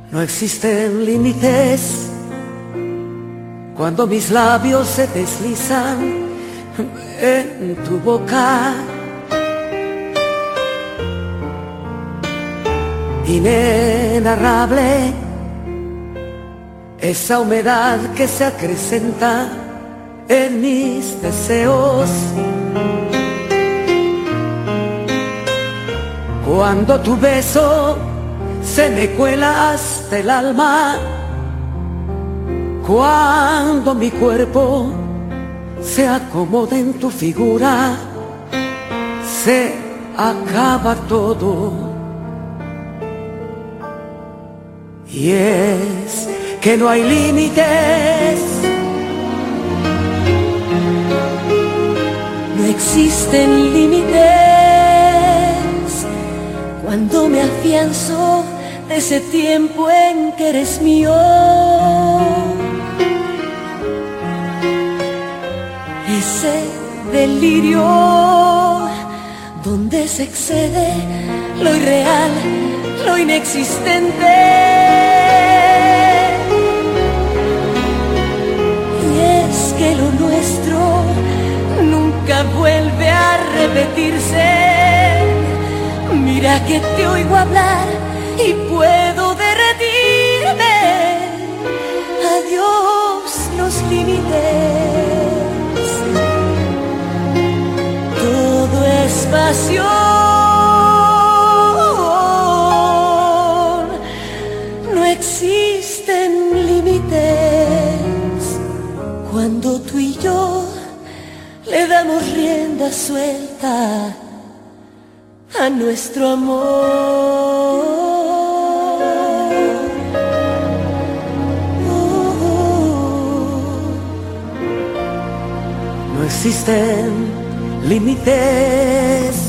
No existen límites cuando mis labios se deslizan en tu boca. Inenarrable esa humedad que se acrecenta en mis deseos. Cuando tu beso se me cuela hasta el alma, cuando mi cuerpo se acomoda en tu figura, se acaba todo. Y es que no hay límites, no existen límites cuando me afianzo de ese tiempo en que eres mío. Ese delirio donde se excede lo irreal, lo inexistente. Y es que lo nuestro nunca vuelve a repetirse. Mira que te oigo hablar y puedo derretirme. Adiós los límites, todo es pasión. No existen límites cuando tú y yo le damos rienda suelta a nuestro amor. no existen límites